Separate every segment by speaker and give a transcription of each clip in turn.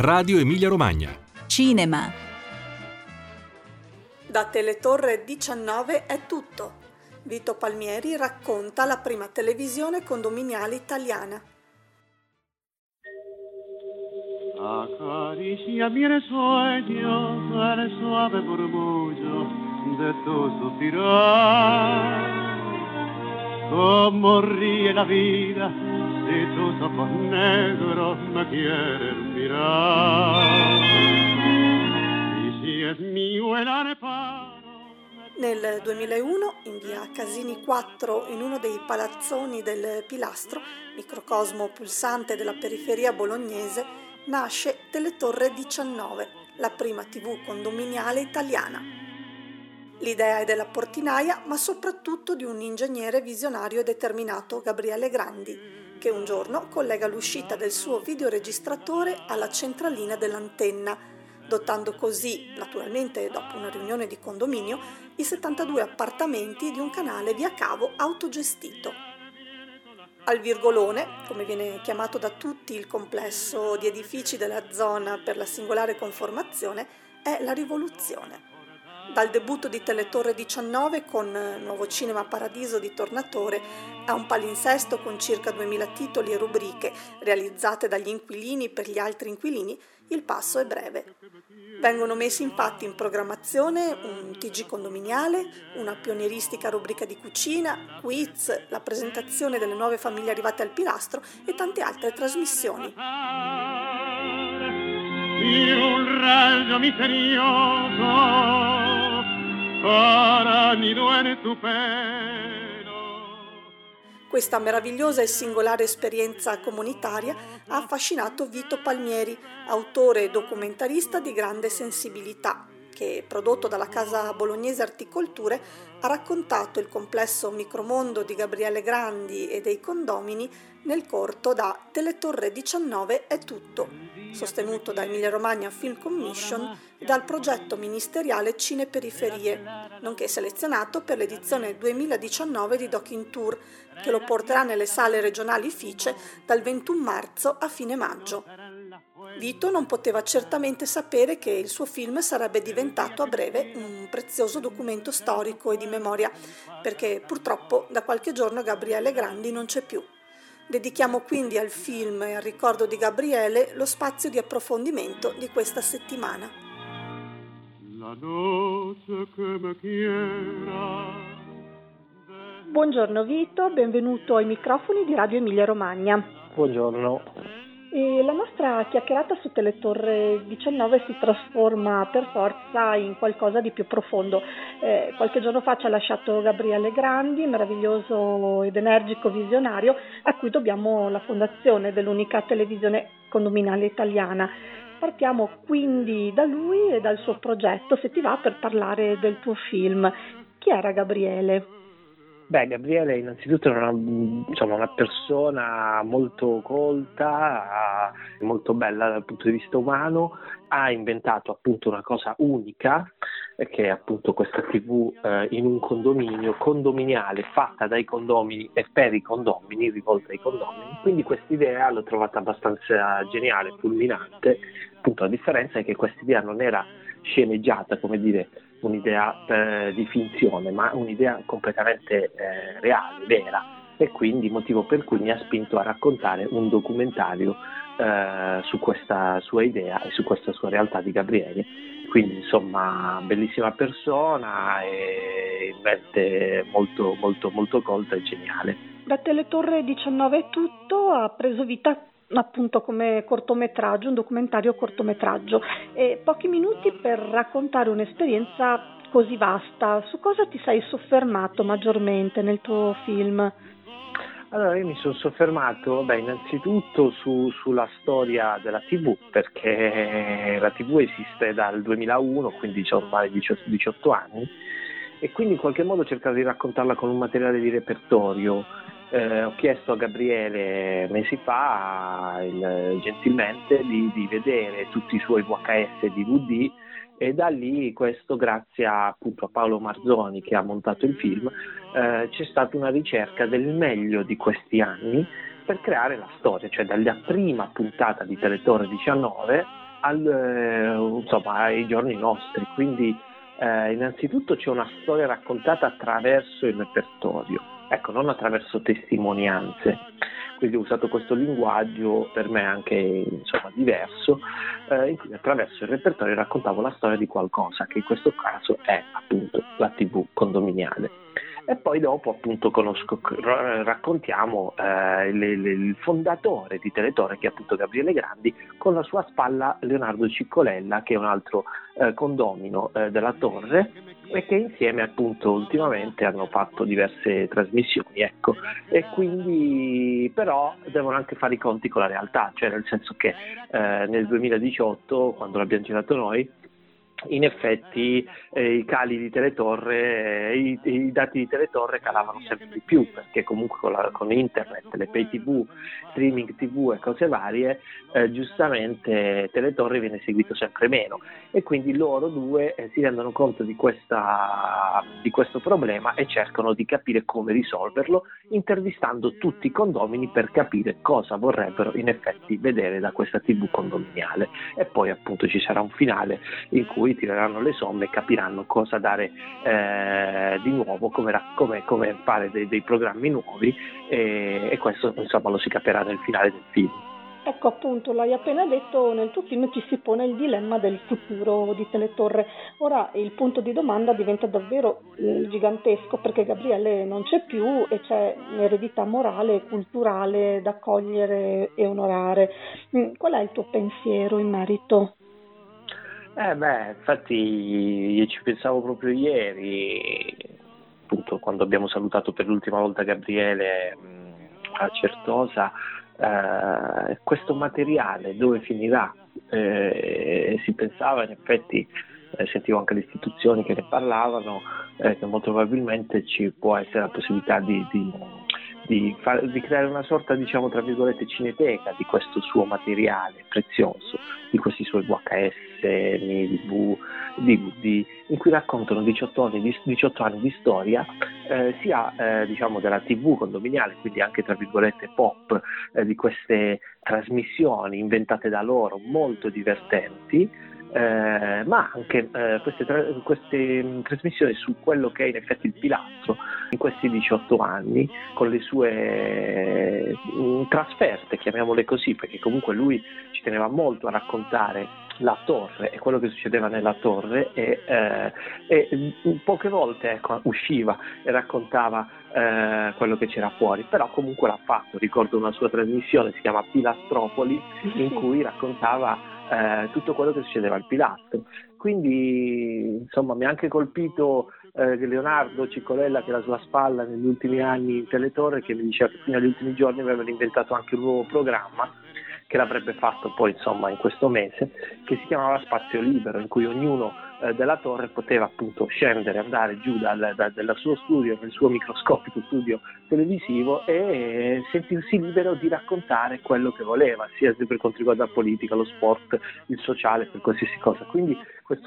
Speaker 1: Radio Emilia Romagna.
Speaker 2: Cinema.
Speaker 3: Da Teletorre 19 è tutto. Vito Palmieri racconta la prima televisione condominiale italiana.
Speaker 4: Acariciami el sueño, el suave murmullo de tu suspirar. Como ríe la vida si tus ojos negros me quieren mirar. Y si es mío el anhelo.
Speaker 3: Nel 2001, in via Casini 4, in uno dei palazzoni del Pilastro, microcosmo pulsante della periferia bolognese, nasce Teletorre 19, la prima TV condominiale italiana. L'idea è della portinaia, ma soprattutto di un ingegnere visionario e determinato, Gabriele Grandi, che un giorno collega l'uscita del suo videoregistratore alla centralina dell'antenna, dotando così, naturalmente dopo una riunione di condominio, i 72 appartamenti di un canale via cavo autogestito. Al Virgolone, come viene chiamato da tutti il complesso di edifici della zona per la singolare conformazione, è la rivoluzione. Dal debutto di Teletorre 19 con Nuovo Cinema Paradiso di Tornatore a un palinsesto con circa 2000 titoli e rubriche realizzate dagli inquilini per gli altri inquilini, il passo è breve. Vengono messi infatti in programmazione un TG condominiale, una pionieristica rubrica di cucina, quiz, la presentazione delle nuove famiglie arrivate al Pilastro e tante altre trasmissioni.
Speaker 4: Un raggio misterioso para nido en tu pelo.
Speaker 3: Questa meravigliosa e singolare esperienza comunitaria ha affascinato Vito Palmieri, autore e documentarista di grande sensibilità, che, prodotto dalla casa bolognese Articolture, ha raccontato il complesso micromondo di Gabriele Grandi e dei condomini nel corto da Teletorre 19 è tutto, sostenuto da Emilia Romagna Film Commission e dal progetto ministeriale Cineperiferie, nonché selezionato per l'edizione 2019 di Doc in Tour, che lo porterà nelle sale regionali FICE dal 21 marzo a fine maggio. Vito non poteva certamente sapere che il suo film sarebbe diventato a breve un prezioso documento storico e di memoria, perché purtroppo da qualche giorno Gabriele Grandi non c'è più. Dedichiamo quindi al film e al ricordo di Gabriele lo spazio di approfondimento di questa settimana.
Speaker 4: La noche che me quiera.
Speaker 3: Buongiorno Vito, benvenuto ai microfoni di Radio Emilia Romagna.
Speaker 5: Buongiorno.
Speaker 3: E la nostra chiacchierata su Teletorre 19 si trasforma per forza in qualcosa di più profondo. Qualche giorno fa ci ha lasciato Gabriele Grandi, meraviglioso ed energico visionario, a cui dobbiamo la fondazione dell'unica televisione condominiale italiana. Partiamo quindi da lui e dal suo progetto, se ti va, per parlare del tuo film. Chi era Gabriele?
Speaker 5: Beh, Gabriele innanzitutto era una persona molto colta, molto bella dal punto di vista umano, ha inventato appunto una cosa unica, che è appunto questa TV in un condominio condominiale, fatta dai condomini e per i condomini, rivolta ai condomini. Quindi quest'idea l'ho trovata abbastanza geniale, fulminante. Appunto la differenza è che quest'idea non era sceneggiata, come dire, un'idea di finzione, ma un'idea completamente reale, vera, e quindi motivo per cui mi ha spinto a raccontare un documentario su questa sua idea e su questa sua realtà di Gabriele. Quindi insomma bellissima persona e mente molto molto molto colta e geniale.
Speaker 3: Da Teletorre 19 è tutto, ha preso vita appunto come cortometraggio, un documentario cortometraggio, e pochi minuti per raccontare un'esperienza così vasta. Su cosa ti sei soffermato maggiormente nel tuo film?
Speaker 5: Allora io mi sono soffermato innanzitutto sulla storia della TV, perché la TV esiste dal 2001, quindi c'ho ormai 18 anni, e quindi in qualche modo ho cercato di raccontarla con un materiale di repertorio. Ho chiesto a Gabriele mesi fa gentilmente di vedere tutti i suoi VHS e DVD, e da lì, questo grazie appunto a Paolo Marzoni che ha montato il film, c'è stata una ricerca del meglio di questi anni per creare la storia, cioè dalla prima puntata di Teletorre 19 ai giorni nostri. Quindi innanzitutto c'è una storia raccontata attraverso il repertorio, ecco, non attraverso testimonianze. Quindi ho usato questo linguaggio per me anche diverso, in cui attraverso il repertorio raccontavo la storia di qualcosa, che in questo caso è appunto la TV condominiale. E poi dopo appunto raccontiamo il fondatore di Teletorre, che è appunto Gabriele Grandi, con la sua spalla Leonardo Ciccolella, che è un altro condomino della Torre, e che insieme appunto ultimamente hanno fatto diverse trasmissioni, ecco, e quindi però devono anche fare i conti con la realtà, cioè nel senso che nel 2018, quando l'abbiamo girato noi, in effetti i cali di Teletorre, i dati di Teletorre calavano sempre di più, perché comunque con internet, le pay tv, streaming tv e cose varie, giustamente Teletorre viene seguito sempre meno, e quindi loro due si rendono conto di questo problema e cercano di capire come risolverlo, intervistando tutti i condomini per capire cosa vorrebbero in effetti vedere da questa TV condominiale. E poi appunto ci sarà un finale in cui tireranno le somme e capiranno cosa dare di nuovo, come fare dei programmi nuovi, e questo insomma lo si capirà nel finale del film.
Speaker 3: Ecco, appunto, l'hai appena detto, nel tuo film ci si pone il dilemma del futuro di Teletorre. Ora il punto di domanda diventa davvero gigantesco, perché Gabriele non c'è più e c'è un'eredità morale e culturale da cogliere e onorare. Qual è il tuo pensiero in merito?
Speaker 5: Infatti io ci pensavo proprio ieri, appunto quando abbiamo salutato per l'ultima volta Gabriele a Certosa. Questo materiale dove finirà? Si pensava, in effetti sentivo anche le istituzioni che ne parlavano, che molto probabilmente ci può essere la possibilità di creare una sorta, diciamo tra virgolette, cineteca di questo suo materiale prezioso, di questi suoi VHS, MIDV, DVD, in cui raccontano 18 anni di storia, sia diciamo della TV condominiale, quindi anche tra virgolette pop, di queste trasmissioni inventate da loro, molto divertenti, ma anche queste trasmissioni su quello che è in effetti il pilastro in questi 18 anni, con le sue trasferte, chiamiamole così, perché comunque lui ci teneva molto a raccontare la torre e quello che succedeva nella torre, e poche volte usciva e raccontava quello che c'era fuori, però comunque l'ha fatto. Ricordo una sua trasmissione, si chiama Pilastropoli, in cui raccontava tutto quello che succedeva al pilastro. Quindi insomma mi ha anche colpito Leonardo Ciccolella, che è la sua spalla negli ultimi anni in Teletorre, che mi diceva che fino agli ultimi giorni avevano inventato anche un nuovo programma che l'avrebbe fatto poi insomma in questo mese, che si chiamava Spazio Libero, in cui ognuno della torre poteva appunto scendere, andare giù dal suo studio, nel suo microscopico studio televisivo, e sentirsi libero di raccontare quello che voleva, sia per quanto riguarda la politica, lo sport, il sociale, per qualsiasi cosa. Quindi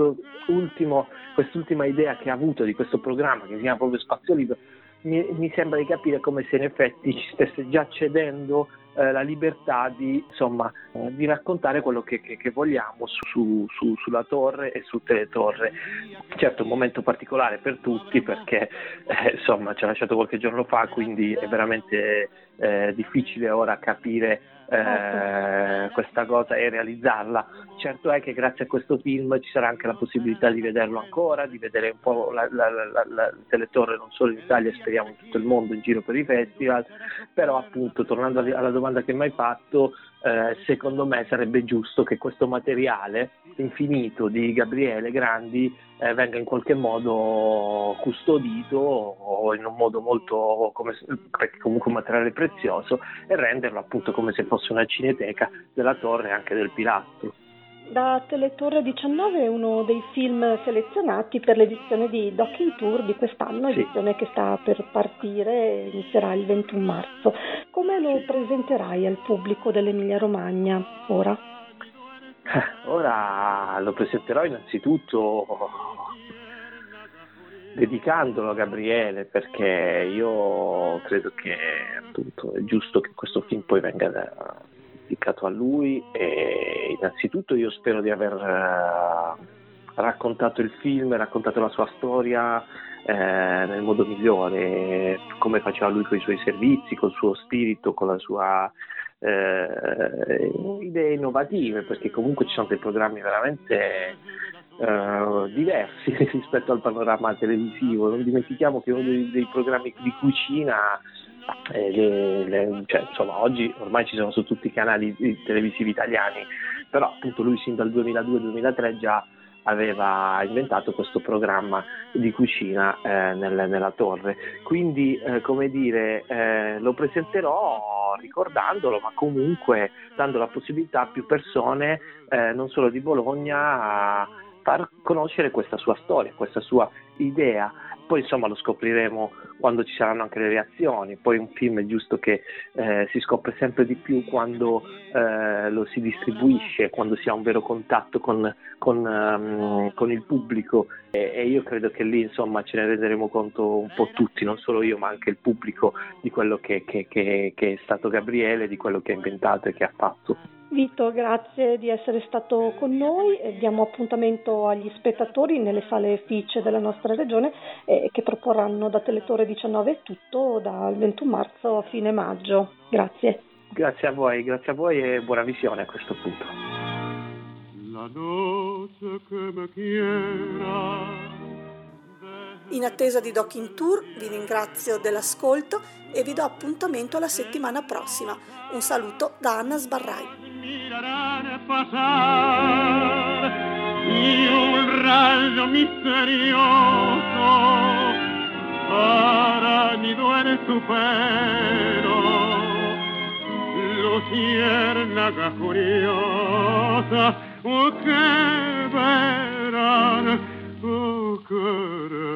Speaker 5: quest'ultima idea che ha avuto di questo programma, che si chiama proprio Spazio Libero, mi sembra di capire come se in effetti ci stesse già cedendo la libertà di raccontare quello che vogliamo sulla torre e su Teletorre. Certo, un momento particolare per tutti, perché ci ha lasciato qualche giorno fa, quindi è veramente difficile ora capire questa cosa e realizzarla. Certo è che grazie a questo film ci sarà anche la possibilità di vederlo ancora, di vedere un po' la Teletorre non solo in Italia, speriamo in tutto il mondo, in giro per i festival. Però appunto, tornando alla domanda che mi hai fatto, secondo me sarebbe giusto che questo materiale infinito di Gabriele Grandi venga in qualche modo custodito, o in un modo molto, perché comunque un materiale prezioso, e renderlo appunto come se fosse una cineteca della torre e anche del pilastro.
Speaker 3: Da Teletorre 19 è uno dei film selezionati per l'edizione di Docking Tour di quest'anno, edizione che sta per partire e inizierà il 21 marzo. Come lo presenterai al pubblico dell'Emilia Romagna ora?
Speaker 5: Ora lo presenterò innanzitutto dedicandolo a Gabriele, perché io credo che appunto è giusto che questo film poi venga dedicato a lui, e innanzitutto io spero di aver raccontato il film, raccontato la sua storia nel modo migliore, come faceva lui con i suoi servizi, col suo spirito, con la sua idee innovative, perché comunque ci sono dei programmi veramente diversi rispetto al panorama televisivo. Non dimentichiamo che uno dei programmi di cucina, cioè, insomma, oggi ormai ci sono su tutti i canali televisivi italiani, però appunto lui sin dal 2002-2003 già aveva inventato questo programma di cucina nella torre, quindi come dire, lo presenterò ricordandolo, ma comunque dando la possibilità a più persone, non solo di Bologna, a far conoscere questa sua storia, questa sua idea. Poi insomma lo scopriremo quando ci saranno anche le reazioni. Poi un film è giusto che si scopre sempre di più quando lo si distribuisce, quando si ha un vero contatto con il pubblico, e io credo che lì insomma ce ne renderemo conto un po' tutti, non solo io ma anche il pubblico, di quello che è stato Gabriele, di quello che ha inventato e che ha fatto.
Speaker 3: Vito, grazie di essere stato con noi. Diamo appuntamento agli spettatori nelle sale FICE della nostra regione che proporranno da Teletorre 19 tutto dal 21 marzo a fine maggio. Grazie.
Speaker 5: Grazie a voi e buona visione a questo punto.
Speaker 4: La noche che me quiera.
Speaker 3: In attesa di Doc in Tour vi ringrazio dell'ascolto e vi do appuntamento alla settimana prossima. Un saluto da Anna Sbarrai.
Speaker 4: Mirarán pasar y un rayo misterioso arañido en su pelo, luciérnaga curiosa, que verán, querer.